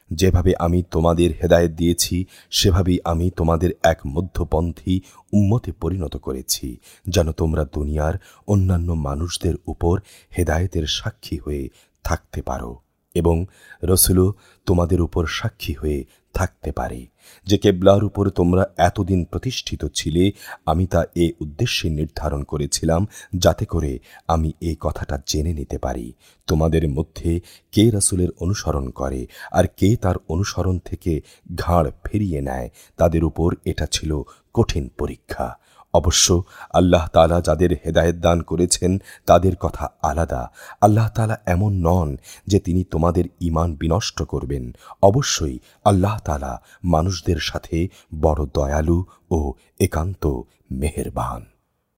যেভাবে আমি তোমাদের হেদায়েত দিয়েছি সেভাবেই আমি তোমাদের এক মধ্যপন্থী উম্মতে পরিণত করেছি, যেন তোমরা দুনিয়ার অন্যান্য মানুষদের উপর হেদায়েতের সাক্ষী হয়ে থাকতে পারো এবং রসুলও তোমাদের উপর সাক্ষী হয়ে থাকতে পারে। যে কেবলার উপর তোমরা এতদিন প্রতিষ্ঠিত ছিলে, আমি তা এ উদ্দেশ্যে নির্ধারণ করেছিলাম যাতে করে আমি এই কথাটা জেনে নিতে পারি তোমাদের মধ্যে কে রাসূলের অনুসরণ করে আর কে তার অনুসরণ থেকে ঘাড় ফিরিয়ে নেয়। তাদের উপর এটা ছিল কঠিন পরীক্ষা। অবশ্য আল্লাহ তাআলা যাদের হেদায়েত দান করেছেন তাদের কথা আলাদা। আল্লাহ তাআলা এমন নন যে তিনি তোমাদের ঈমান বিনষ্ট করবেন। অবশ্যই আল্লাহ তাআলা মানুষদের সাথে বড় দয়ালু ও একান্ত মেহেরবান।